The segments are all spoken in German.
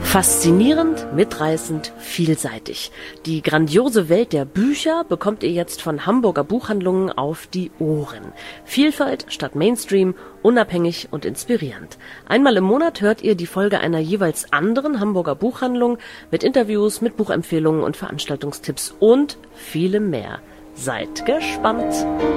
Faszinierend, mitreißend, vielseitig. Die grandiose Welt der Bücher bekommt ihr jetzt von Hamburger Buchhandlungen auf die Ohren. Vielfalt statt Mainstream, unabhängig und inspirierend. Einmal im Monat hört ihr die Folge einer jeweils anderen Hamburger Buchhandlung mit Interviews, mit Buchempfehlungen und Veranstaltungstipps und vielem mehr. Seid gespannt!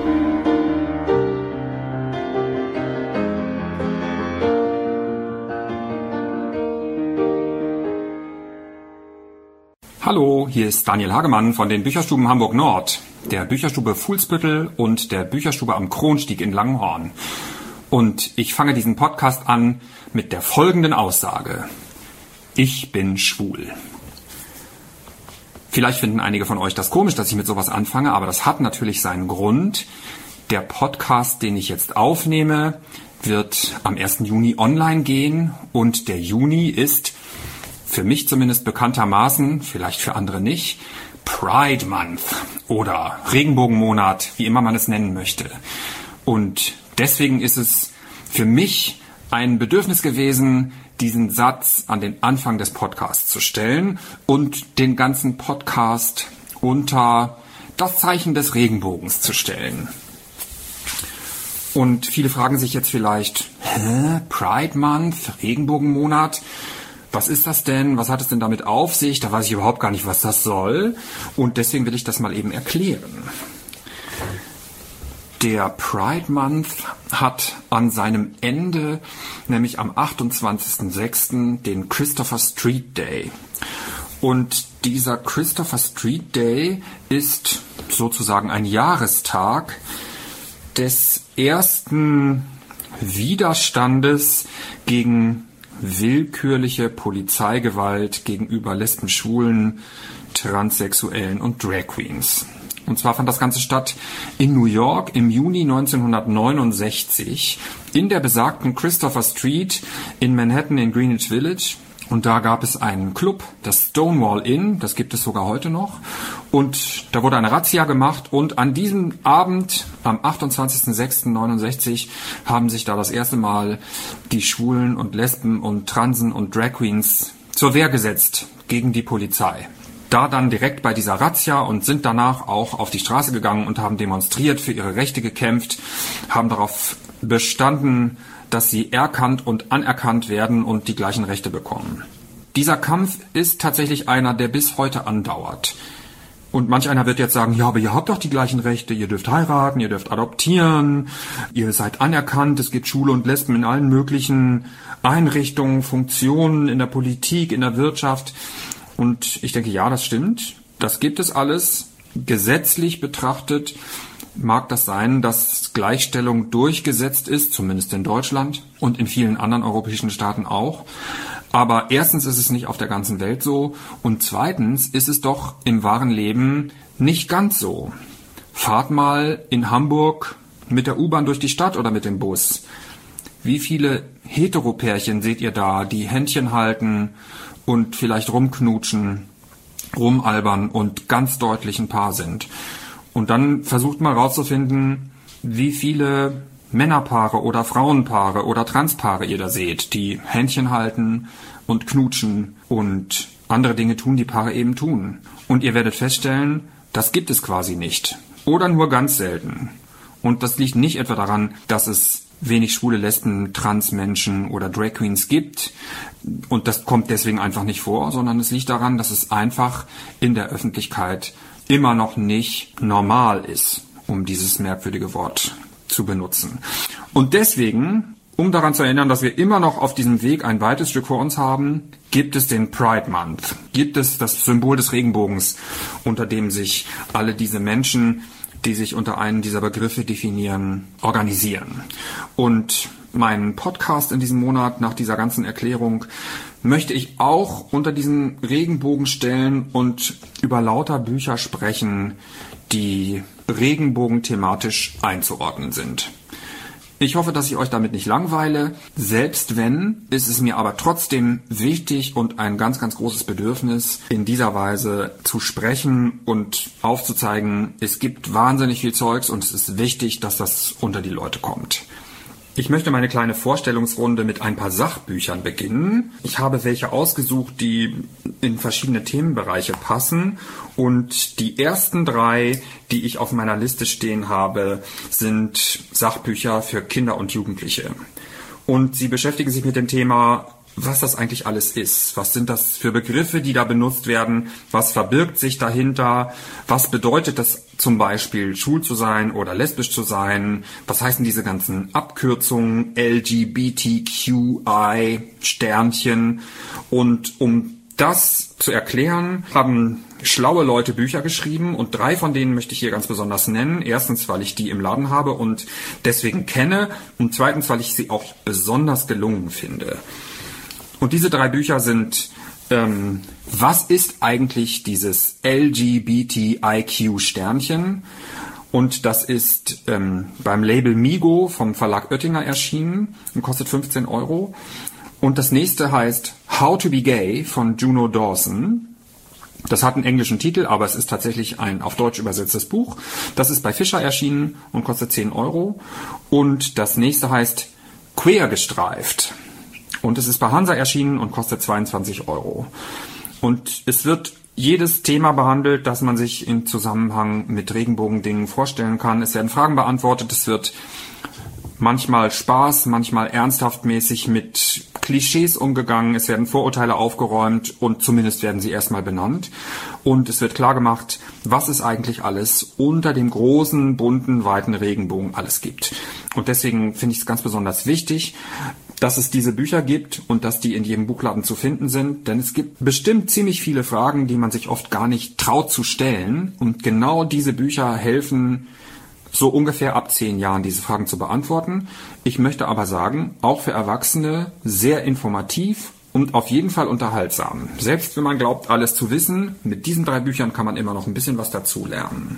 Hallo, hier ist Daniel Hagemann von den Bücherstuben Hamburg Nord, der Bücherstube Fuhlsbüttel und der Bücherstube am Kronstieg in Langenhorn. Und ich fange diesen Podcast an mit der folgenden Aussage. Ich bin schwul. Vielleicht finden einige von euch das komisch, dass ich mit sowas anfange, aber das hat natürlich seinen Grund. Der Podcast, den ich jetzt aufnehme, wird am 1. Juni online gehen und der Juni ist für mich zumindest bekanntermaßen, vielleicht für andere nicht, Pride Month oder Regenbogenmonat, wie immer man es nennen möchte. Und deswegen ist es für mich ein Bedürfnis gewesen, diesen Satz an den Anfang des Podcasts zu stellen und den ganzen Podcast unter das Zeichen des Regenbogens zu stellen. Und viele fragen sich jetzt vielleicht, Pride Month, Regenbogenmonat? Was ist das denn? Was hat es denn damit auf sich? Da weiß ich überhaupt gar nicht, was das soll. Und deswegen will ich das mal eben erklären. Der Pride Month hat an seinem Ende, nämlich am 28.06., den Christopher Street Day. Und dieser Christopher Street Day ist sozusagen ein Jahrestag des ersten Widerstandes gegen willkürliche Polizeigewalt gegenüber Lesben, Schwulen, Transsexuellen und Drag Queens. Und zwar fand das Ganze statt in New York im Juni 1969 in der besagten Christopher Street in Manhattan in Greenwich Village. Und da gab es einen Club, das Stonewall Inn, das gibt es sogar heute noch. Und da wurde eine Razzia gemacht und an diesem Abend, am 28.06.69, haben sich da das erste Mal die Schwulen und Lesben und Transen und Drag Queens zur Wehr gesetzt gegen die Polizei. Da dann direkt bei dieser Razzia und sind danach auch auf die Straße gegangen und haben demonstriert, für ihre Rechte gekämpft, haben darauf bestanden, dass sie erkannt und anerkannt werden und die gleichen Rechte bekommen. Dieser Kampf ist tatsächlich einer, der bis heute andauert. Und manch einer wird jetzt sagen, ja, aber ihr habt doch die gleichen Rechte, ihr dürft heiraten, ihr dürft adoptieren, ihr seid anerkannt, es gibt Schwule und Lesben in allen möglichen Einrichtungen, Funktionen, in der Politik, in der Wirtschaft. Und ich denke, ja, das stimmt, das gibt es alles. Gesetzlich betrachtet mag das sein, dass Gleichstellung durchgesetzt ist, zumindest in Deutschland und in vielen anderen europäischen Staaten auch. Aber erstens ist es nicht auf der ganzen Welt so und zweitens ist es doch im wahren Leben nicht ganz so. Fahrt mal in Hamburg mit der U-Bahn durch die Stadt oder mit dem Bus. Wie viele Heteropärchen seht ihr da, die Händchen halten und vielleicht rumknutschen, rumalbern und ganz deutlich ein Paar sind? Und dann versucht mal rauszufinden, wie viele Männerpaare oder Frauenpaare oder Transpaare ihr da seht, die Händchen halten und knutschen und andere Dinge tun, die Paare eben tun. Und ihr werdet feststellen, das gibt es quasi nicht. Oder nur ganz selten. Und das liegt nicht etwa daran, dass es wenig schwule Lesben, Transmenschen oder Drag Queens gibt. Und das kommt deswegen einfach nicht vor, sondern es liegt daran, dass es einfach in der Öffentlichkeit immer noch nicht normal ist, um dieses merkwürdige Wort zu benutzen. Und deswegen, um daran zu erinnern, dass wir immer noch auf diesem Weg ein weites Stück vor uns haben, gibt es den Pride Month, gibt es das Symbol des Regenbogens, unter dem sich alle diese Menschen, die sich unter einen dieser Begriffe definieren, organisieren. Und meinen Podcast in diesem Monat nach dieser ganzen Erklärung möchte ich auch unter diesen Regenbogen stellen und über lauter Bücher sprechen, die regenbogenthematisch einzuordnen sind. Ich hoffe, dass ich euch damit nicht langweile. Selbst wenn, ist es mir aber trotzdem wichtig und ein ganz, ganz großes Bedürfnis, in dieser Weise zu sprechen und aufzuzeigen, es gibt wahnsinnig viel Zeugs und es ist wichtig, dass das unter die Leute kommt. Ich möchte meine kleine Vorstellungsrunde mit ein paar Sachbüchern beginnen. Ich habe welche ausgesucht, die in verschiedene Themenbereiche passen. Und die ersten 3, die ich auf meiner Liste stehen habe, sind Sachbücher für Kinder und Jugendliche. Und sie beschäftigen sich mit dem Thema, was das eigentlich alles ist. Was sind das für Begriffe, die da benutzt werden? Was verbirgt sich dahinter? Was bedeutet das zum Beispiel, schwul zu sein oder lesbisch zu sein? Was heißen diese ganzen Abkürzungen, LGBTQI, Sternchen? Und um das zu erklären, haben schlaue Leute Bücher geschrieben und 3 von denen möchte ich hier ganz besonders nennen. Erstens, weil ich die im Laden habe und deswegen kenne und zweitens, weil ich sie auch besonders gelungen finde. Und diese 3 Bücher sind, was ist eigentlich dieses LGBTIQ-Sternchen? Und das ist beim Label Migo vom Verlag Oettinger erschienen und kostet 15 €. Und das nächste heißt How to be Gay von Juno Dawson. Das hat einen englischen Titel, aber es ist tatsächlich ein auf Deutsch übersetztes Buch. Das ist bei Fischer erschienen und kostet 10 €. Und das nächste heißt Queer gestreift. Und es ist bei Hansa erschienen und kostet 22 €. Und es wird jedes Thema behandelt, das man sich im Zusammenhang mit Regenbogendingen vorstellen kann. Es werden Fragen beantwortet, es wird manchmal Spaß, manchmal ernsthaftmäßig mit Klischees umgegangen, es werden Vorurteile aufgeräumt und zumindest werden sie erstmal benannt. Und es wird klar gemacht, was es eigentlich alles unter dem großen, bunten, weiten Regenbogen alles gibt. Und deswegen finde ich es ganz besonders wichtig, dass es diese Bücher gibt und dass die in jedem Buchladen zu finden sind. Denn es gibt bestimmt ziemlich viele Fragen, die man sich oft gar nicht traut zu stellen. Und genau diese Bücher helfen, so ungefähr ab 10 Jahren diese Fragen zu beantworten. Ich möchte aber sagen, auch für Erwachsene sehr informativ und auf jeden Fall unterhaltsam. Selbst wenn man glaubt, alles zu wissen, mit diesen 3 Büchern kann man immer noch ein bisschen was dazu lernen.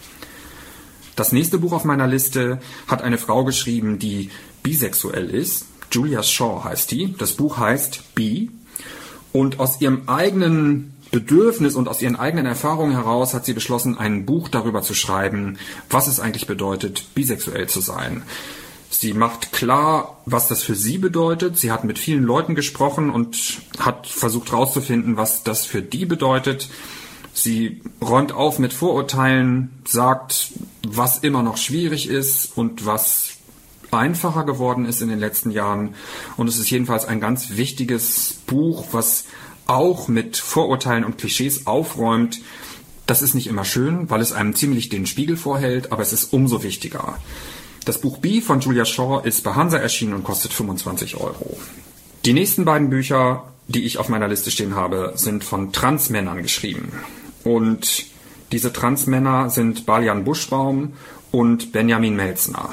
Das nächste Buch auf meiner Liste hat eine Frau geschrieben, die bisexuell ist. Julia Shaw heißt die. Das Buch heißt Bi. Und aus ihrem eigenen Bedürfnis und aus ihren eigenen Erfahrungen heraus hat sie beschlossen, ein Buch darüber zu schreiben, was es eigentlich bedeutet, bisexuell zu sein. Sie macht klar, was das für sie bedeutet. Sie hat mit vielen Leuten gesprochen und hat versucht herauszufinden, was das für die bedeutet. Sie räumt auf mit Vorurteilen, sagt, was immer noch schwierig ist und was einfacher geworden ist in den letzten Jahren. Und es ist jedenfalls ein ganz wichtiges Buch, was auch mit Vorurteilen und Klischees aufräumt. Das ist nicht immer schön, weil es einem ziemlich den Spiegel vorhält, aber es ist umso wichtiger. Das Buch Bi von Julia Shaw ist bei Hansa erschienen und kostet 25 €. Die nächsten beiden Bücher, die ich auf meiner Liste stehen habe, sind von Transmännern geschrieben. Und diese Transmänner sind Balian Buschbaum und Benjamin Melzner.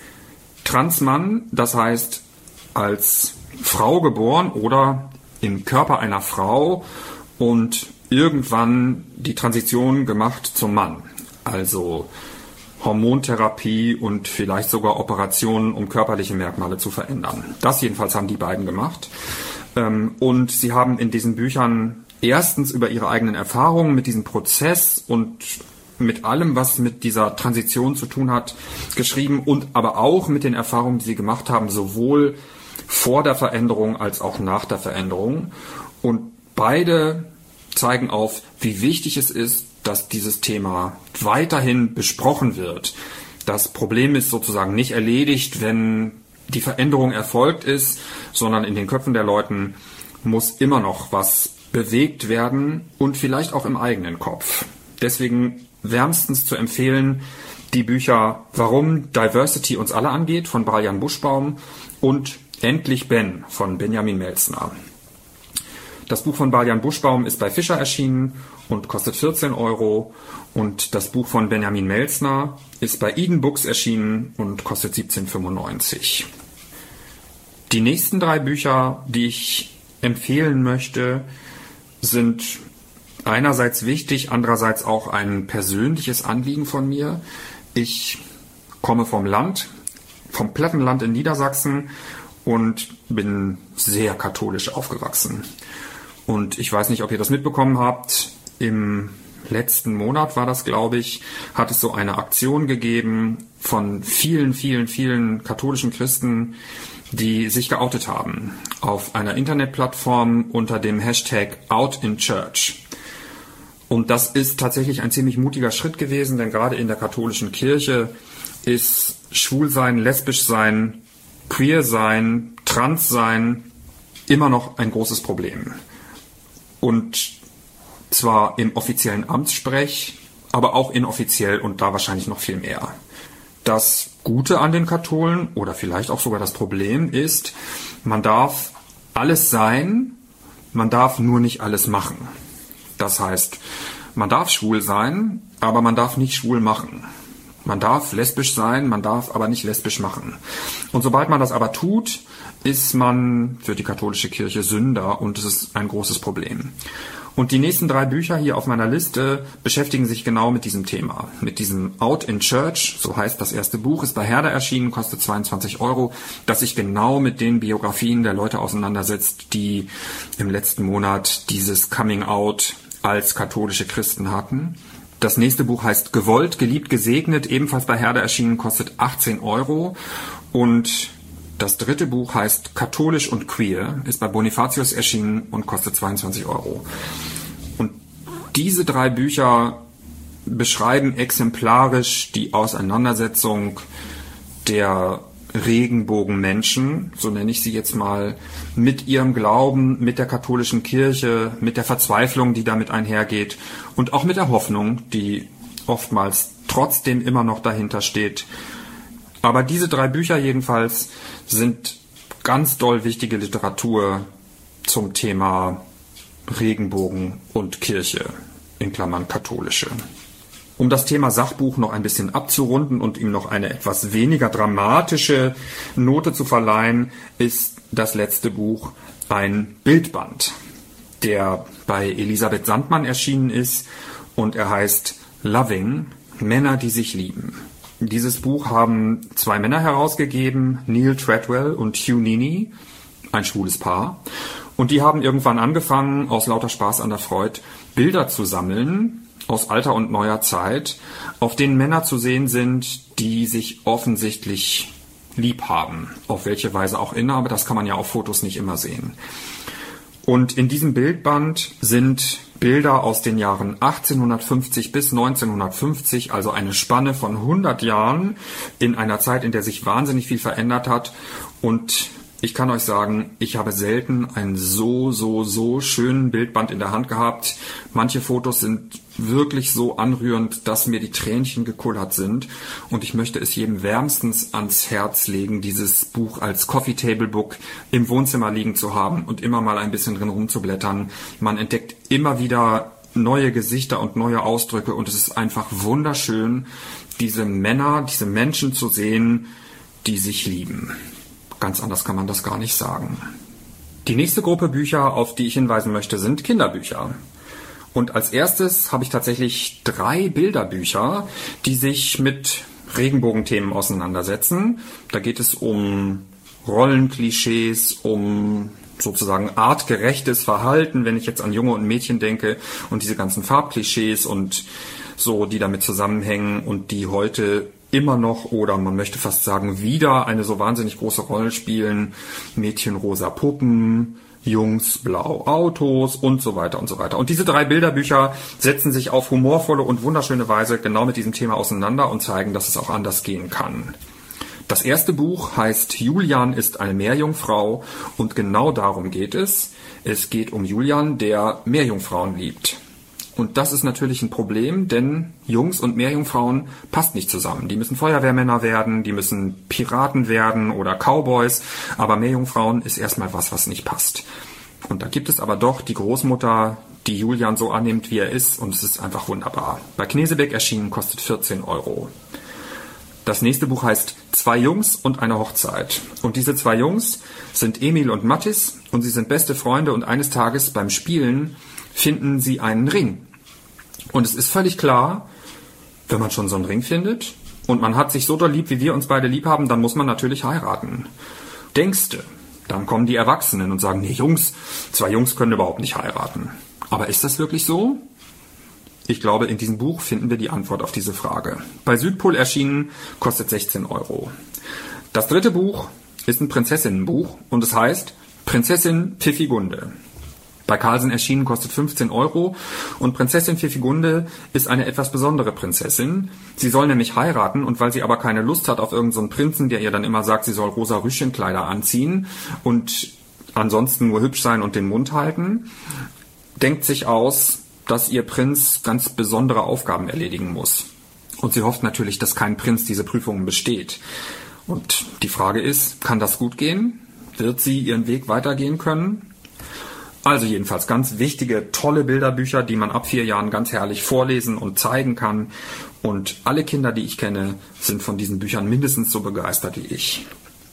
Transmann, das heißt als Frau geboren oder im Körper einer Frau und irgendwann die Transition gemacht zum Mann. Also Hormontherapie und vielleicht sogar Operationen, um körperliche Merkmale zu verändern. Das jedenfalls haben die beiden gemacht. Und sie haben in diesen Büchern erstens über ihre eigenen Erfahrungen mit diesem Prozess und mit allem, was mit dieser Transition zu tun hat, geschrieben und aber auch mit den Erfahrungen, die sie gemacht haben, sowohl vor der Veränderung als auch nach der Veränderung. Und beide zeigen auf, wie wichtig es ist, dass dieses Thema weiterhin besprochen wird. Das Problem ist sozusagen nicht erledigt, wenn die Veränderung erfolgt ist, sondern in den Köpfen der Leuten muss immer noch was bewegt werden und vielleicht auch im eigenen Kopf. Deswegen wärmstens zu empfehlen die Bücher Warum Diversity uns alle angeht von Balian Buschbaum und Endlich Ben von Benjamin Melzner. Das Buch von Balian Buschbaum ist bei Fischer erschienen und kostet 14 € und das Buch von Benjamin Melzner ist bei Eden Books erschienen und kostet 17,95 €. Die nächsten 3 Bücher, die ich empfehlen möchte, sind einerseits wichtig, andererseits auch ein persönliches Anliegen von mir. Ich komme vom Land, vom Plattenland in Niedersachsen und bin sehr katholisch aufgewachsen. Und ich weiß nicht, ob ihr das mitbekommen habt. Im letzten Monat war das, glaube ich, hat es so eine Aktion gegeben von vielen, vielen, vielen katholischen Christen, die sich geoutet haben auf einer Internetplattform unter dem Hashtag #OutInChurch. Und das ist tatsächlich ein ziemlich mutiger Schritt gewesen, denn gerade in der katholischen Kirche ist Schwulsein, Lesbischsein, Queersein, Transsein immer noch ein großes Problem. Und zwar im offiziellen Amtssprech, aber auch inoffiziell und da wahrscheinlich noch viel mehr. Das Gute an den Katholen oder vielleicht auch sogar das Problem ist, man darf alles sein, man darf nur nicht alles machen. Das heißt, man darf schwul sein, aber man darf nicht schwul machen. Man darf lesbisch sein, man darf aber nicht lesbisch machen. Und sobald man das aber tut, ist man für die katholische Kirche Sünder und es ist ein großes Problem. Und die nächsten 3 Bücher hier auf meiner Liste beschäftigen sich genau mit diesem Thema. Mit diesem Out in Church, so heißt das erste Buch, ist bei Herder erschienen, kostet 22 €, das sich genau mit den Biografien der Leute auseinandersetzt, die im letzten Monat dieses Coming Out als katholische Christen hatten. Das nächste Buch heißt Gewollt, geliebt, gesegnet, ebenfalls bei Herder erschienen, kostet 18 €. Und das dritte Buch heißt Katholisch und Queer, ist bei Bonifatius erschienen und kostet 22 €. Und diese 3 Bücher beschreiben exemplarisch die Auseinandersetzung der Regenbogenmenschen, so nenne ich sie jetzt mal, mit ihrem Glauben, mit der katholischen Kirche, mit der Verzweiflung, die damit einhergeht und auch mit der Hoffnung, die oftmals trotzdem immer noch dahinter steht. Aber diese 3 Bücher jedenfalls sind ganz doll wichtige Literatur zum Thema Regenbogen und Kirche, in Klammern katholische. Um das Thema Sachbuch noch ein bisschen abzurunden und ihm noch eine etwas weniger dramatische Note zu verleihen, ist das letzte Buch ein Bildband, der bei Elisabeth Sandmann erschienen ist und er heißt Loving, Männer, die sich lieben. Dieses Buch haben 2 Männer herausgegeben, Neil Treadwell und Hugh Nini, ein schwules Paar. Und die haben irgendwann angefangen, aus lauter Spaß an der Freude, Bilder zu sammeln aus alter und neuer Zeit, auf denen Männer zu sehen sind, die sich offensichtlich lieb haben. Auf welche Weise auch immer, aber das kann man ja auf Fotos nicht immer sehen. Und in diesem Bildband sind Bilder aus den Jahren 1850 bis 1950, also eine Spanne von 100 Jahren, in einer Zeit, in der sich wahnsinnig viel verändert hat. Und ich kann euch sagen, ich habe selten einen so schönen Bildband in der Hand gehabt. Manche Fotos sind wirklich so anrührend, dass mir die Tränchen gekullert sind. Und ich möchte es jedem wärmstens ans Herz legen, dieses Buch als Coffee Table Book im Wohnzimmer liegen zu haben und immer mal ein bisschen drin rumzublättern. Man entdeckt immer wieder neue Gesichter und neue Ausdrücke und es ist einfach wunderschön, diese Männer, diese Menschen zu sehen, die sich lieben. Ganz anders kann man das gar nicht sagen. Die nächste Gruppe Bücher, auf die ich hinweisen möchte, sind Kinderbücher. Und als erstes habe ich tatsächlich 3 Bilderbücher, die sich mit Regenbogenthemen auseinandersetzen. Da geht es um Rollenklischees, um sozusagen artgerechtes Verhalten, wenn ich jetzt an Junge und Mädchen denke und diese ganzen Farbklischees und so, die damit zusammenhängen und die heute immer noch oder man möchte fast sagen wieder eine so wahnsinnig große Rolle spielen. Mädchen rosa Puppen, Jungs blau Autos und so weiter und so weiter. Und diese 3 Bilderbücher setzen sich auf humorvolle und wunderschöne Weise genau mit diesem Thema auseinander und zeigen, dass es auch anders gehen kann. Das erste Buch heißt Julian ist eine Meerjungfrau und genau darum geht es. Es geht um Julian, der Meerjungfrauen liebt. Und das ist natürlich ein Problem, denn Jungs und Meerjungfrauen passt nicht zusammen. Die müssen Feuerwehrmänner werden, die müssen Piraten werden oder Cowboys, aber Meerjungfrauen ist erstmal was nicht passt. Und da gibt es aber doch die Großmutter, die Julian so annimmt, wie er ist und es ist einfach wunderbar. Bei Knesebeck erschienen, kostet 14 €. Das nächste Buch heißt 2 Jungs und eine Hochzeit. Und diese 2 Jungs sind Emil und Mattis und sie sind beste Freunde und eines Tages beim Spielen finden sie einen Ring. Und es ist völlig klar, wenn man schon so einen Ring findet und man hat sich so doll lieb, wie wir uns beide lieb haben, dann muss man natürlich heiraten. Denkste, dann kommen die Erwachsenen und sagen, nee Jungs, 2 Jungs können überhaupt nicht heiraten. Aber ist das wirklich so? ich glaube, in diesem Buch finden wir die Antwort auf diese Frage. Bei Südpol erschienen, kostet 16 Euro. Das dritte Buch ist ein Prinzessinnenbuch und es heißt Prinzessin Pfiffigunde. Bei Carlsen erschienen, kostet 15 Euro und Prinzessin Pfiffigunde ist eine etwas besondere Prinzessin. Sie soll nämlich heiraten und weil sie aber keine Lust hat auf irgendeinen Prinzen, der ihr dann immer sagt, sie soll rosa Rüschenkleider anziehen und ansonsten nur hübsch sein und den Mund halten, denkt sich aus, dass ihr Prinz ganz besondere Aufgaben erledigen muss. Und sie hofft natürlich, dass kein Prinz diese Prüfungen besteht. Und die Frage ist, kann das gut gehen? Wird sie ihren Weg weitergehen können? Also jedenfalls ganz wichtige, tolle Bilderbücher, die man ab 4 Jahren ganz herrlich vorlesen und zeigen kann. Und alle Kinder, die ich kenne, sind von diesen Büchern mindestens so begeistert wie ich.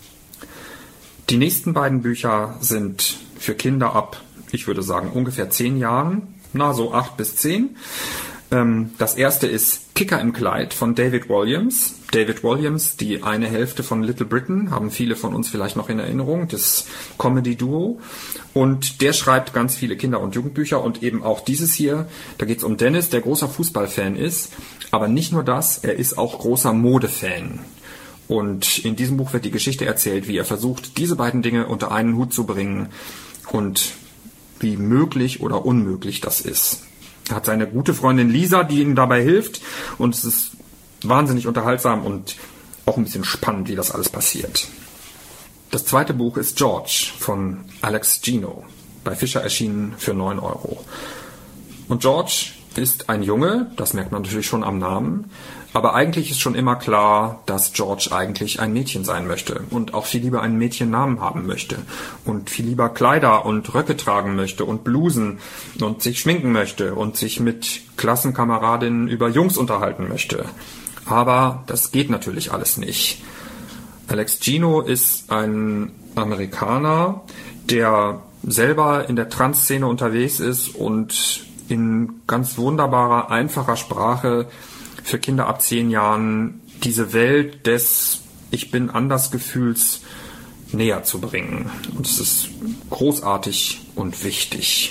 Die nächsten beiden Bücher sind für Kinder ab, ich würde sagen, ungefähr 10 Jahren, so 8 bis 10. Das erste ist Kicker im Kleid von David Walliams. David Walliams, die eine Hälfte von Little Britain, haben viele von uns vielleicht noch in Erinnerung, das Comedy-Duo. Und der schreibt ganz viele Kinder- und Jugendbücher und eben auch dieses hier. Da geht es um Dennis, der großer Fußballfan ist. Aber nicht nur das, er ist auch großer Modefan. Und in diesem Buch wird die Geschichte erzählt, wie er versucht, diese beiden Dinge unter einen Hut zu bringen und wie möglich oder unmöglich das ist. Er hat seine gute Freundin Lisa, die ihm dabei hilft und es ist wahnsinnig unterhaltsam und auch ein bisschen spannend, wie das alles passiert. Das zweite Buch ist George von Alex Gino, bei Fischer erschienen für 9 Euro. Und George ist ein Junge, das merkt man natürlich schon am Namen, aber eigentlich ist schon immer klar, dass George eigentlich ein Mädchen sein möchte und auch viel lieber einen Mädchennamen haben möchte und viel lieber Kleider und Röcke tragen möchte und Blusen und sich schminken möchte und sich mit Klassenkameradinnen über Jungs unterhalten möchte. Aber das geht natürlich alles nicht. Alex Gino ist ein Amerikaner, der selber in der Trans-Szene unterwegs ist und in ganz wunderbarer, einfacher Sprache für Kinder ab 10 Jahren diese Welt des Ich bin anders Gefühls näher zu bringen. Und es ist großartig und wichtig.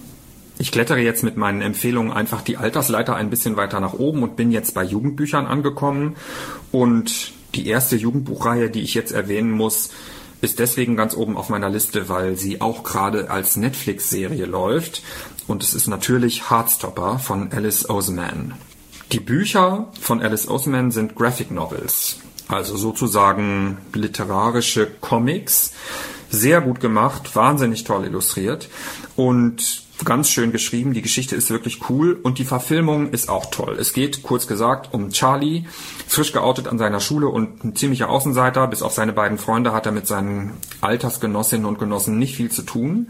Ich klettere jetzt mit meinen Empfehlungen einfach die Altersleiter ein bisschen weiter nach oben und bin jetzt bei Jugendbüchern angekommen. Und die erste Jugendbuchreihe, die ich jetzt erwähnen muss, ist deswegen ganz oben auf meiner Liste, weil sie auch gerade als Netflix-Serie läuft. Und es ist natürlich Heartstopper von Alice Oseman. Die Bücher von Alice Oseman sind Graphic Novels, also sozusagen literarische Comics. Sehr gut gemacht, wahnsinnig toll illustriert und ganz schön geschrieben. Die Geschichte ist wirklich cool und die Verfilmung ist auch toll. Es geht, kurz gesagt, um Charlie, frisch geoutet an seiner Schule und ein ziemlicher Außenseiter. Bis auf seine beiden Freunde hat er mit seinen Altersgenossinnen und Genossen nicht viel zu tun.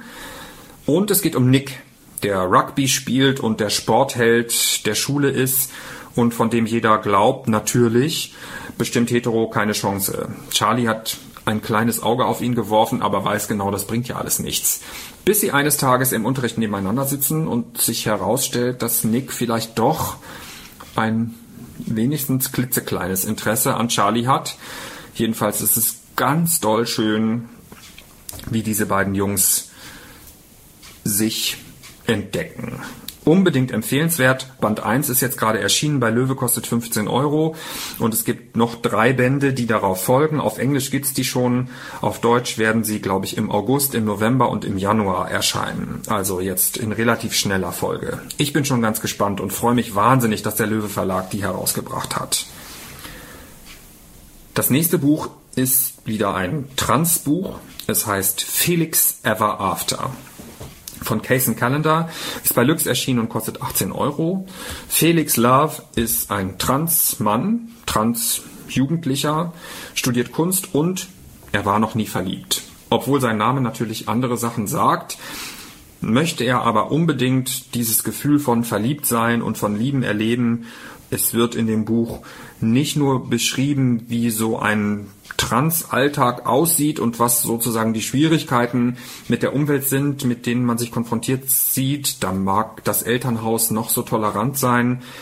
Und es geht um Nick, der Rugby spielt und der Sportheld der Schule ist und von dem jeder glaubt, natürlich, bestimmt hetero keine Chance. Charlie hat ein kleines Auge auf ihn geworfen, aber weiß genau, das bringt ja alles nichts. Bis sie eines Tages im Unterricht nebeneinander sitzen und sich herausstellt, dass Nick vielleicht doch ein wenigstens klitzekleines Interesse an Charlie hat. Jedenfalls ist es ganz doll schön, wie diese beiden Jungs sich entdecken. Unbedingt empfehlenswert. Band 1 ist jetzt gerade erschienen, bei Löwe kostet 15 Euro und es gibt noch 3 Bände, die darauf folgen. Auf Englisch gibt's die schon, auf Deutsch werden sie, glaube ich, im August, im November und im Januar erscheinen. Also jetzt in relativ schneller Folge. Ich bin schon ganz gespannt und freue mich wahnsinnig, dass der Löwe Verlag die herausgebracht hat. Das nächste Buch ist wieder ein Trans-Buch. Es heißt Felix Ever After. Von Kaysen Callender, ist bei Lux erschienen und kostet 18 Euro. Felix Love ist ein Trans-Mann, Trans-Jugendlicher, studiert Kunst und er war noch nie verliebt. Obwohl sein Name natürlich andere Sachen sagt, möchte er aber unbedingt dieses Gefühl von Verliebtsein und von Lieben erleben. Es wird in dem Buch nicht nur beschrieben, wie so ein Trans-Alltag aussieht und was sozusagen die Schwierigkeiten mit der Umwelt sind, mit denen man sich konfrontiert sieht. Da mag das Elternhaus noch so tolerant sein.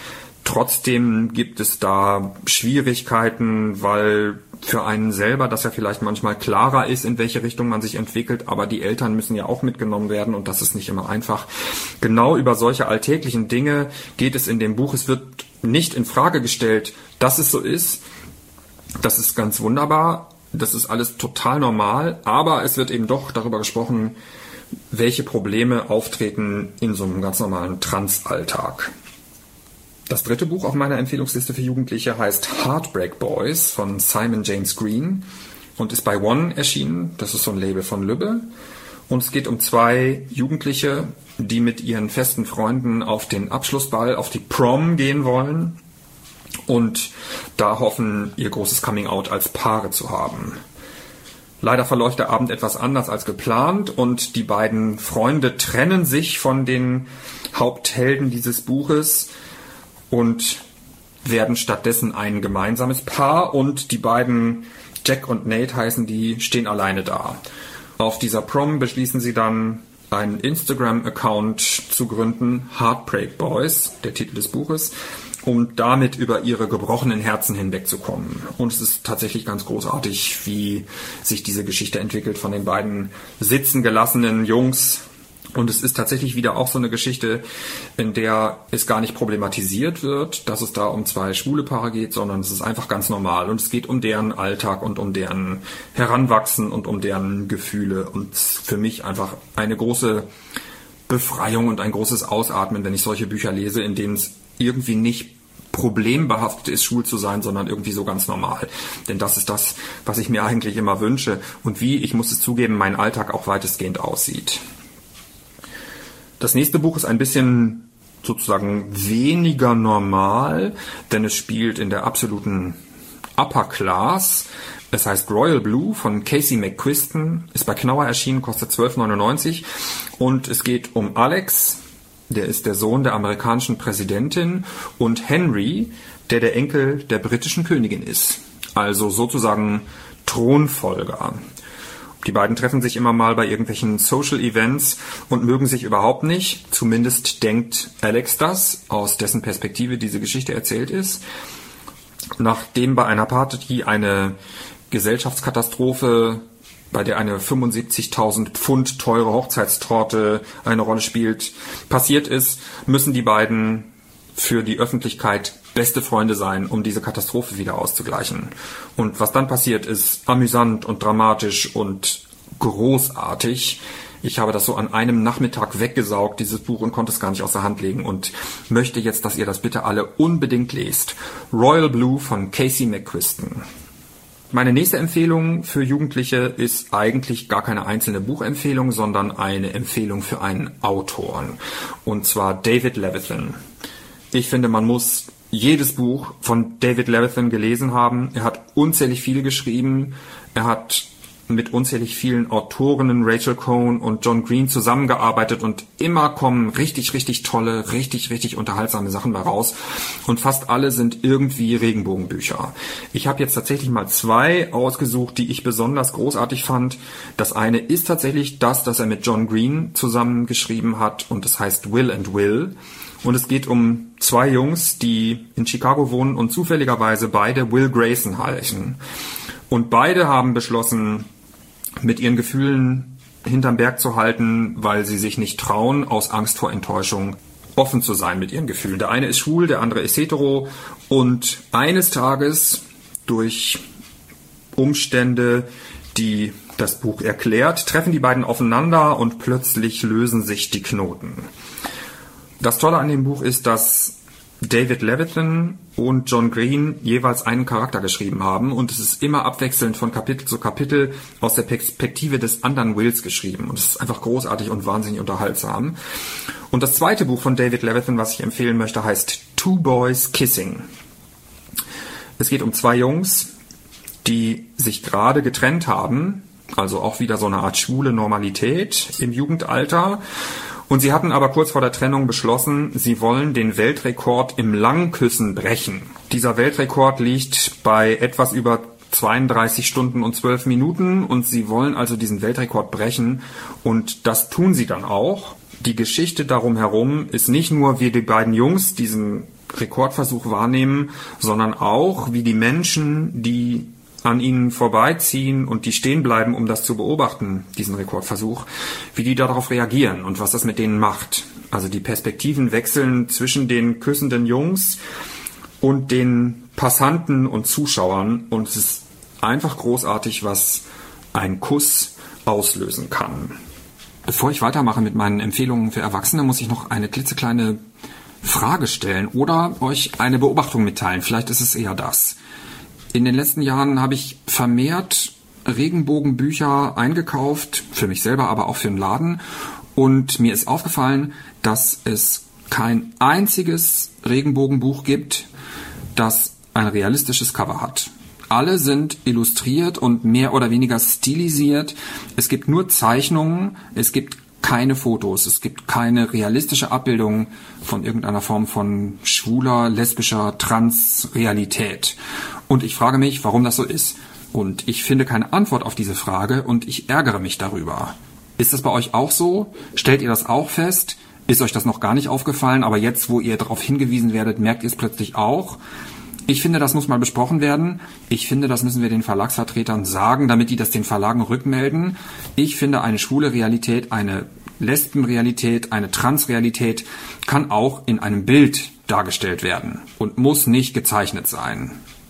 Trotzdem gibt es da Schwierigkeiten, weil für einen selber das ja vielleicht manchmal klarer ist, in welche Richtung man sich entwickelt, aber die Eltern müssen ja auch mitgenommen werden und das ist nicht immer einfach. Genau über solche alltäglichen Dinge geht es in dem Buch. Es wird nicht in Frage gestellt, dass es so ist. Das ist ganz wunderbar. Das ist alles total normal, aber es wird eben doch darüber gesprochen, welche Probleme auftreten in so einem ganz normalen Trans-Alltag. Das dritte Buch auf meiner Empfehlungsliste für Jugendliche heißt Heartbreak Boys von Simon James Green und ist bei One erschienen. Das ist so ein Label von Lübbe. Und es geht um 2 Jugendliche, die mit ihren festen Freunden auf den Abschlussball, auf die Prom gehen wollen und da hoffen, ihr großes Coming-out als Paare zu haben. Leider verläuft der Abend etwas anders als geplant und die beiden Freunde trennen sich von den Haupthelden dieses Buches und werden stattdessen ein gemeinsames Paar und die beiden, Jack und Nate heißen die, stehen alleine da. Auf dieser Prom beschließen sie dann, einen Instagram-Account zu gründen, Heartbreak Boys, der Titel des Buches, um damit über ihre gebrochenen Herzen hinwegzukommen. Und es ist tatsächlich ganz großartig, wie sich diese Geschichte entwickelt von den beiden sitzen gelassenen Jungs. Und es ist tatsächlich wieder auch so eine Geschichte, in der es gar nicht problematisiert wird, dass es da um 2 schwule Paare geht, sondern es ist einfach ganz normal. Und es geht um deren Alltag und um deren Heranwachsen und um deren Gefühle. Und für mich einfach eine große Befreiung und ein großes Ausatmen, wenn ich solche Bücher lese, in denen es irgendwie nicht problembehaftet ist, schwul zu sein, sondern irgendwie so ganz normal. Denn das ist das, was ich mir eigentlich immer wünsche und wie, ich muss es zugeben, mein Alltag auch weitestgehend aussieht. Das nächste Buch ist ein bisschen sozusagen weniger normal, denn es spielt in der absoluten Upper Class. Es heißt Royal Blue von Casey McQuiston, ist bei Knauer erschienen, kostet 12,99 und es geht um Alex, der ist der Sohn der amerikanischen Präsidentin, und Henry, der Enkel der britischen Königin ist. Also sozusagen Thronfolger. Die beiden treffen sich immer mal bei irgendwelchen Social Events und mögen sich überhaupt nicht. Zumindest denkt Alex das, aus dessen Perspektive diese Geschichte erzählt ist. Nachdem bei einer Party eine Gesellschaftskatastrophe, bei der eine 75.000 Pfund teure Hochzeitstorte eine Rolle spielt, passiert ist, müssen die beiden für die Öffentlichkeit beste Freunde sein, um diese Katastrophe wieder auszugleichen. Und was dann passiert, ist amüsant und dramatisch und großartig. Ich habe das so an einem Nachmittag weggesaugt, dieses Buch, und konnte es gar nicht aus der Hand legen und möchte jetzt, dass ihr das bitte alle unbedingt lest. Royal Blue von Casey McQuiston. Meine nächste Empfehlung für Jugendliche ist eigentlich gar keine einzelne Buchempfehlung, sondern eine Empfehlung für einen Autor. Und zwar David Levithan. Ich finde, man muss jedes Buch von David Levithan gelesen haben. Er hat unzählig viele geschrieben. Er hat mit unzählig vielen Autorinnen, Rachel Cohn und John Green, zusammengearbeitet und immer kommen richtig, richtig tolle, richtig, richtig unterhaltsame Sachen bei raus. Und fast alle sind irgendwie Regenbogenbücher. Ich habe jetzt tatsächlich mal 2 ausgesucht, die ich besonders großartig fand. Das eine ist tatsächlich das er mit John Green zusammengeschrieben hat, und das heißt Will and Will. Und es geht um 2 Jungs, die in Chicago wohnen und zufälligerweise beide Will Grayson heißen. Und beide haben beschlossen, mit ihren Gefühlen hinterm Berg zu halten, weil sie sich nicht trauen, aus Angst vor Enttäuschung offen zu sein mit ihren Gefühlen. Der eine ist schwul, der andere ist hetero. Und eines Tages, durch Umstände, die das Buch erklärt, treffen die beiden aufeinander und plötzlich lösen sich die Knoten. Das Tolle an dem Buch ist, dass David Levithan und John Green jeweils einen Charakter geschrieben haben, und es ist immer abwechselnd von Kapitel zu Kapitel aus der Perspektive des anderen Wills geschrieben, und es ist einfach großartig und wahnsinnig unterhaltsam. Und das zweite Buch von David Levithan, was ich empfehlen möchte, heißt Two Boys Kissing. Es geht um 2 Jungs, die sich gerade getrennt haben, also auch wieder so eine Art schwule Normalität im Jugendalter. Und sie hatten aber kurz vor der Trennung beschlossen, sie wollen den Weltrekord im Langküssen brechen. Dieser Weltrekord liegt bei etwas über 32 Stunden und 12 Minuten und sie wollen also diesen Weltrekord brechen, und das tun sie dann auch. Die Geschichte darum herum ist nicht nur, wie die beiden Jungs diesen Rekordversuch wahrnehmen, sondern auch, wie die Menschen, die an ihnen vorbeiziehen und die stehen bleiben, um das zu beobachten, diesen Rekordversuch, wie die darauf reagieren und was das mit denen macht. Also die Perspektiven wechseln zwischen den küssenden Jungs und den Passanten und Zuschauern, und es ist einfach großartig, was ein Kuss auslösen kann. Bevor ich weitermache mit meinen Empfehlungen für Erwachsene, muss ich noch eine klitzekleine Frage stellen oder euch eine Beobachtung mitteilen. Vielleicht ist es eher das. In den letzten Jahren habe ich vermehrt Regenbogenbücher eingekauft, für mich selber, aber auch für den Laden. Und mir ist aufgefallen, dass es kein einziges Regenbogenbuch gibt, das ein realistisches Cover hat. Alle sind illustriert und mehr oder weniger stilisiert. Es gibt nur Zeichnungen, es gibt keine Fotos, es gibt keine realistische Abbildung von irgendeiner Form von schwuler, lesbischer Trans-Realität. Und ich frage mich, warum das so ist. Und ich finde keine Antwort auf diese Frage und ich ärgere mich darüber. Ist das bei euch auch so? Stellt ihr das auch fest? Ist euch das noch gar nicht aufgefallen, aber jetzt, wo ihr darauf hingewiesen werdet, merkt ihr es plötzlich auch? Ich finde, das muss mal besprochen werden. Ich finde, das müssen wir den Verlagsvertretern sagen, damit die das den Verlagen rückmelden. Ich finde, eine schwule Realität, eine Lesbenrealität, eine Transrealität kann auch in einem Bild dargestellt werden und muss nicht gezeichnet sein.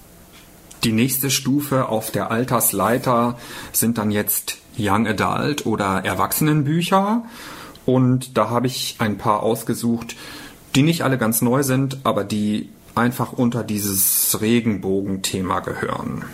Die nächste Stufe auf der Altersleiter sind dann jetzt Young Adult oder Erwachsenenbücher. Und da habe ich ein paar ausgesucht, die nicht alle ganz neu sind, aber die einfach unter dieses Regenbogenthema gehören.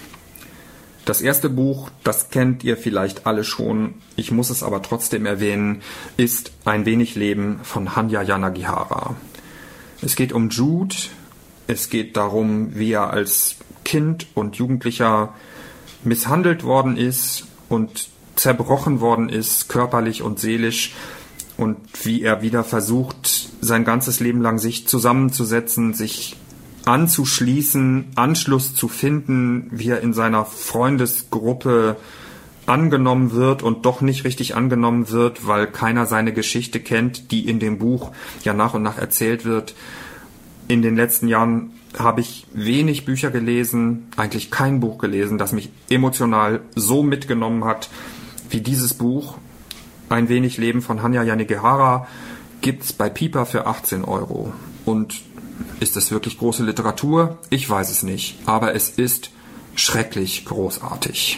Das erste Buch, das kennt ihr vielleicht alle schon, ich muss es aber trotzdem erwähnen, ist Ein wenig Leben von Hanya Yanagihara. Es geht um Jude, es geht darum, wie er als Kind und Jugendlicher misshandelt worden ist und zerbrochen worden ist, körperlich und seelisch, und wie er wieder versucht, sein ganzes Leben lang sich zusammenzusetzen, sich anzuschließen, Anschluss zu finden, wie er in seiner Freundesgruppe angenommen wird und doch nicht richtig angenommen wird, weil keiner seine Geschichte kennt, die in dem Buch ja nach und nach erzählt wird. In den letzten Jahren habe ich wenig Bücher gelesen, eigentlich kein Buch gelesen, das mich emotional so mitgenommen hat wie dieses Buch. Ein wenig Leben von Hanya Yanagihara gibt's bei Piper für 18 €. Und ist es wirklich große Literatur? Ich weiß es nicht, aber es ist schrecklich großartig.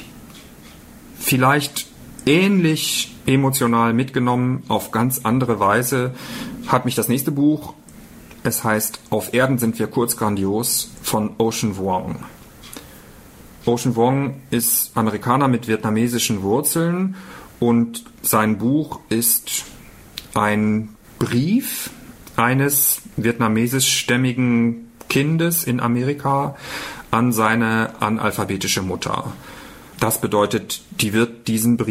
Vielleicht ähnlich emotional mitgenommen, auf ganz andere Weise, hat mich das nächste Buch. Es heißt Auf Erden sind wir kurz grandios von Ocean Vuong. Ocean Vuong ist Amerikaner mit vietnamesischen Wurzeln und sein Buch ist ein Brief eines vietnamesischstämmigen Kindes in Amerika an seine analphabetische Mutter. Das bedeutet, die wird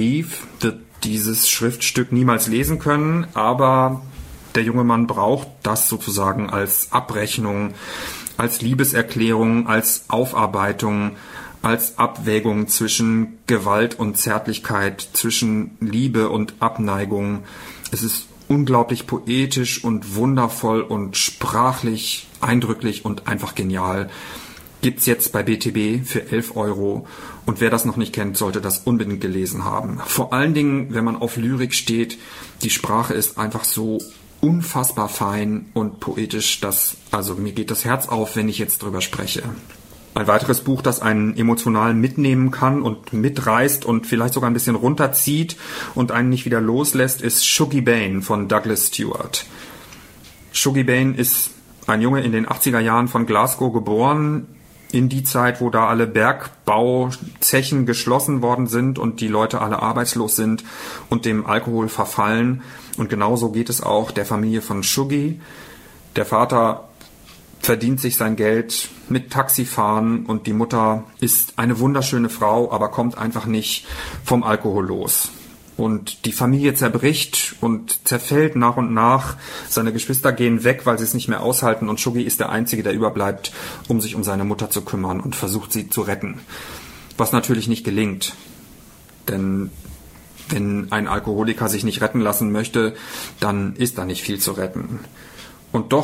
dieses Schriftstück niemals lesen können, aber der junge Mann braucht das sozusagen als Abrechnung, als Liebeserklärung, als Aufarbeitung, als Abwägung zwischen Gewalt und Zärtlichkeit, zwischen Liebe und Abneigung. Es ist unglaublich poetisch und wundervoll und sprachlich eindrücklich und einfach genial. Gibt's jetzt bei BTB für 11 €, und wer das noch nicht kennt, sollte das unbedingt gelesen haben. Vor allen Dingen, wenn man auf Lyrik steht, die Sprache ist einfach so unfassbar fein und poetisch, also mir geht das Herz auf, wenn ich jetzt drüber spreche. Ein weiteres Buch, das einen emotional mitnehmen kann und mitreißt und vielleicht sogar ein bisschen runterzieht und einen nicht wieder loslässt, ist Shuggie Bain von Douglas Stewart. Shuggie Bain ist ein Junge in den 80er Jahren von Glasgow geboren, in die Zeit, wo da alle Bergbauzechen geschlossen worden sind und die Leute alle arbeitslos sind und dem Alkohol verfallen. Und genauso geht es auch der Familie von Shuggie. Der Vater verdient sich sein Geld mit Taxifahren und die Mutter ist eine wunderschöne Frau, aber kommt einfach nicht vom Alkohol los. Und die Familie zerbricht und zerfällt nach und nach. Seine Geschwister gehen weg, weil sie es nicht mehr aushalten, und Shuggie ist der Einzige, der überbleibt, um sich um seine Mutter zu kümmern und versucht, sie zu retten. Was natürlich nicht gelingt. Denn wenn ein Alkoholiker sich nicht retten lassen möchte, dann ist da nicht viel zu retten. Und doch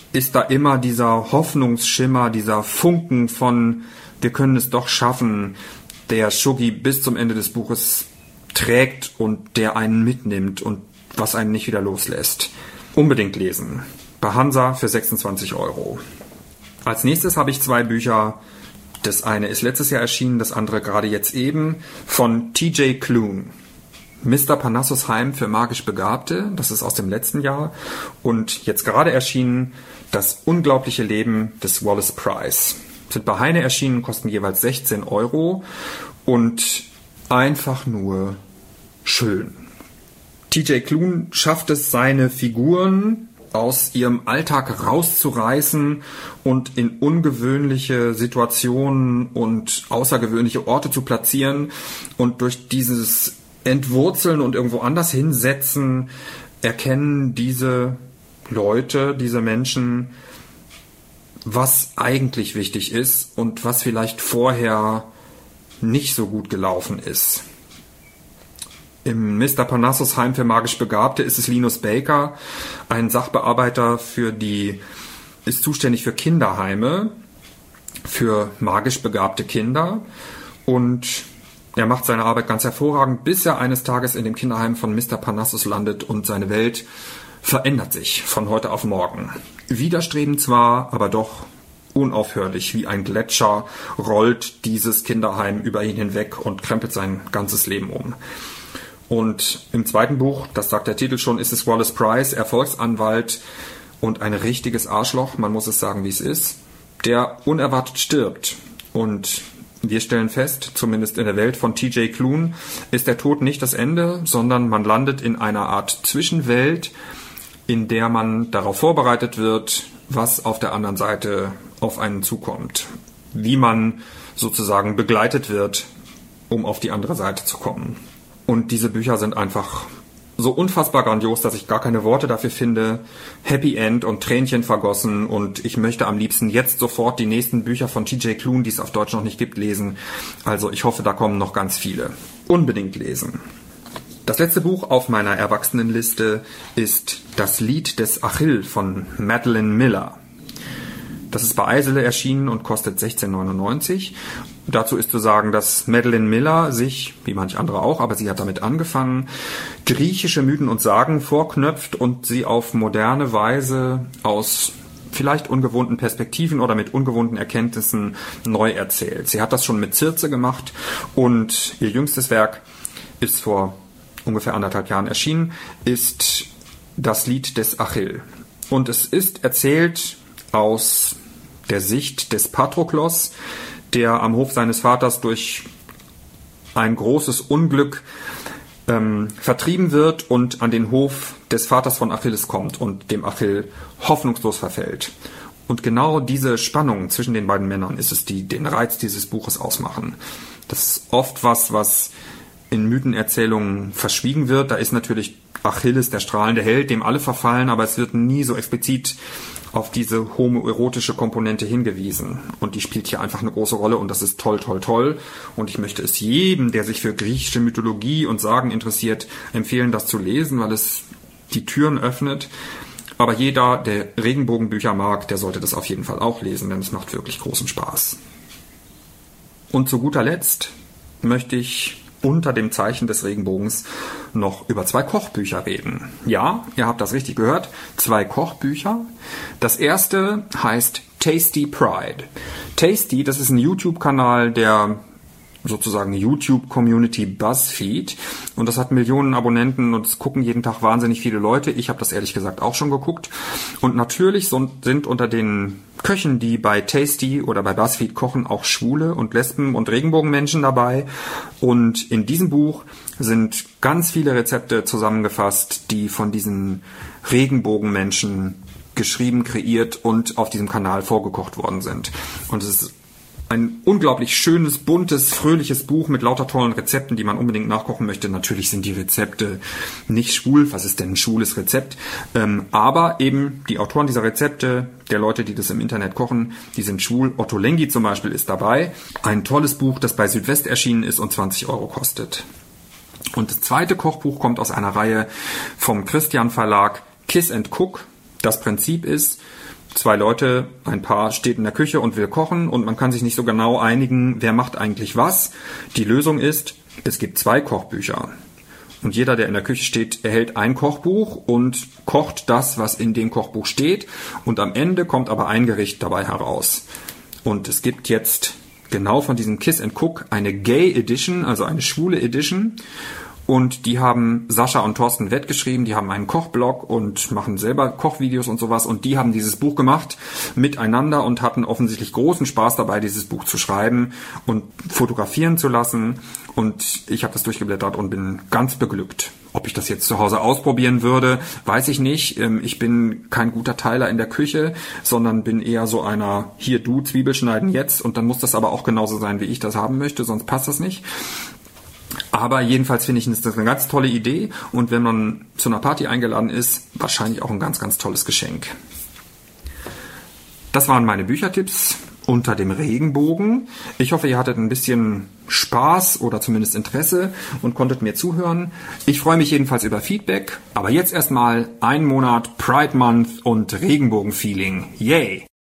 ist da immer dieser Hoffnungsschimmer, dieser Funken von wir können es doch schaffen, der Shuggie bis zum Ende des Buches trägt und der einen mitnimmt und was einen nicht wieder loslässt. Unbedingt lesen. Bei Hansa für 26 €. Als nächstes habe ich 2 Bücher. Das eine ist letztes Jahr erschienen, das andere gerade jetzt eben, von T.J. Klune. Mr. Parnassus Heim für magisch Begabte, das ist aus dem letzten Jahr. Und jetzt gerade erschienen Das unglaubliche Leben des Wallace Price. Sind bei Heine erschienen, kosten jeweils 16 € und einfach nur schön. T.J. Klune schafft es, seine Figuren aus ihrem Alltag rauszureißen und in ungewöhnliche Situationen und außergewöhnliche Orte zu platzieren. Und durch dieses Entwurzeln und irgendwo anders hinsetzen, erkennen diese Leute, diese Menschen, was eigentlich wichtig ist und was vielleicht vorher nicht so gut gelaufen ist. Im Mr. Parnassus Heim für magisch Begabte ist es Linus Baker, ein Sachbearbeiter ist zuständig für Kinderheime, für magisch begabte Kinder, und er macht seine Arbeit ganz hervorragend, bis er eines Tages in dem Kinderheim von Mr. Parnassus landet und seine Welt verändert sich von heute auf morgen. Widerstrebend zwar, aber doch unaufhörlich, wie ein Gletscher rollt dieses Kinderheim über ihn hinweg und krempelt sein ganzes Leben um. Und im zweiten Buch, das sagt der Titel schon, ist es Wallace Price, Erfolgsanwalt und ein richtiges Arschloch, man muss es sagen, wie es ist, der unerwartet stirbt. Und wir stellen fest, zumindest in der Welt von T.J. Klune, ist der Tod nicht das Ende, sondern man landet in einer Art Zwischenwelt, in der man darauf vorbereitet wird, was auf der anderen Seite auf einen zukommt. Wie man sozusagen begleitet wird, um auf die andere Seite zu kommen. Und diese Bücher sind einfach so unfassbar grandios, dass ich gar keine Worte dafür finde. Happy End und Tränchen vergossen, und ich möchte am liebsten jetzt sofort die nächsten Bücher von T.J. Klune, die es auf Deutsch noch nicht gibt, lesen. Also ich hoffe, da kommen noch ganz viele. Unbedingt lesen. Das letzte Buch auf meiner Erwachsenenliste ist Das Lied des Achill von Madeline Miller. Das ist bei Eisele erschienen und kostet 16,99 €. Dazu ist zu sagen, dass Madeline Miller sich, wie manch andere auch, aber sie hat damit angefangen, griechische Mythen und Sagen vorknöpft und sie auf moderne Weise aus vielleicht ungewohnten Perspektiven oder mit ungewohnten Erkenntnissen neu erzählt. Sie hat das schon mit Circe gemacht und ihr jüngstes Werk ist vor ungefähr 1,5 Jahren erschienen, ist Das Lied des Achill. Und es ist erzählt aus der Sicht des Patroklos, der am Hof seines Vaters durch ein großes Unglück vertrieben wird und an den Hof des Vaters von Achilles kommt und dem Achill hoffnungslos verfällt. Und genau diese Spannung zwischen den beiden Männern ist es, die den Reiz dieses Buches ausmachen. Das ist oft was in Mythenerzählungen verschwiegen wird. Da ist natürlich Achilles der strahlende Held, dem alle verfallen, aber es wird nie so explizit auf diese homoerotische Komponente hingewiesen. Und die spielt hier einfach eine große Rolle und das ist toll, toll, toll. Und ich möchte es jedem, der sich für griechische Mythologie und Sagen interessiert, empfehlen, das zu lesen, weil es die Türen öffnet. Aber jeder, der Regenbogenbücher mag, der sollte das auf jeden Fall auch lesen, denn es macht wirklich großen Spaß. Und zu guter Letzt möchte ich unter dem Zeichen des Regenbogens noch über 2 Kochbücher reden. Ja, ihr habt das richtig gehört, 2 Kochbücher. Das erste heißt Tasty Pride. Tasty, das ist ein YouTube-Kanal der sozusagen YouTube-Community BuzzFeed und das hat Millionen Abonnenten und es gucken jeden Tag wahnsinnig viele Leute. Ich habe das ehrlich gesagt auch schon geguckt und natürlich sind unter den Köchen, die bei Tasty oder bei BuzzFeed kochen, auch Schwule und Lesben und Regenbogenmenschen dabei und in diesem Buch sind ganz viele Rezepte zusammengefasst, die von diesen Regenbogenmenschen geschrieben, kreiert und auf diesem Kanal vorgekocht worden sind. Und es ist ein unglaublich schönes, buntes, fröhliches Buch mit lauter tollen Rezepten, die man unbedingt nachkochen möchte. Natürlich sind die Rezepte nicht schwul. Was ist denn ein schwules Rezept? Aber eben die Autoren dieser Rezepte, der Leute, die das im Internet kochen, die sind schwul. Otto Lengi zum Beispiel ist dabei. Ein tolles Buch, das bei Südwest erschienen ist und 20 € kostet. Und das zweite Kochbuch kommt aus einer Reihe vom Christian Verlag, Kiss and Cook. Das Prinzip ist, 2 Leute, ein Paar steht in der Küche und will kochen und man kann sich nicht so genau einigen, wer macht eigentlich was. Die Lösung ist, es gibt 2 Kochbücher. Und jeder, der in der Küche steht, erhält ein Kochbuch und kocht das, was in dem Kochbuch steht. Und am Ende kommt aber ein Gericht dabei heraus. Und es gibt jetzt genau von diesem Kiss and Cook eine Gay Edition, also eine schwule Edition. Und die haben Sascha und Thorsten Wett geschrieben, die haben einen Kochblog und machen selber Kochvideos und sowas. Und die haben dieses Buch gemacht miteinander und hatten offensichtlich großen Spaß dabei, dieses Buch zu schreiben und fotografieren zu lassen. Und ich habe das durchgeblättert und bin ganz beglückt. Ob ich das jetzt zu Hause ausprobieren würde, weiß ich nicht. Ich bin kein guter Teiler in der Küche, sondern bin eher so einer, hier du, Zwiebel schneiden jetzt. Und dann muss das aber auch genauso sein, wie ich das haben möchte, sonst passt das nicht. Aber jedenfalls finde ich, das ist eine ganz tolle Idee und wenn man zu einer Party eingeladen ist, wahrscheinlich auch ein ganz, ganz tolles Geschenk. Das waren meine Büchertipps unter dem Regenbogen. Ich hoffe, ihr hattet ein bisschen Spaß oder zumindest Interesse und konntet mir zuhören. Ich freue mich jedenfalls über Feedback, aber jetzt erstmal 1 Monat Pride Month und Regenbogenfeeling. Yay!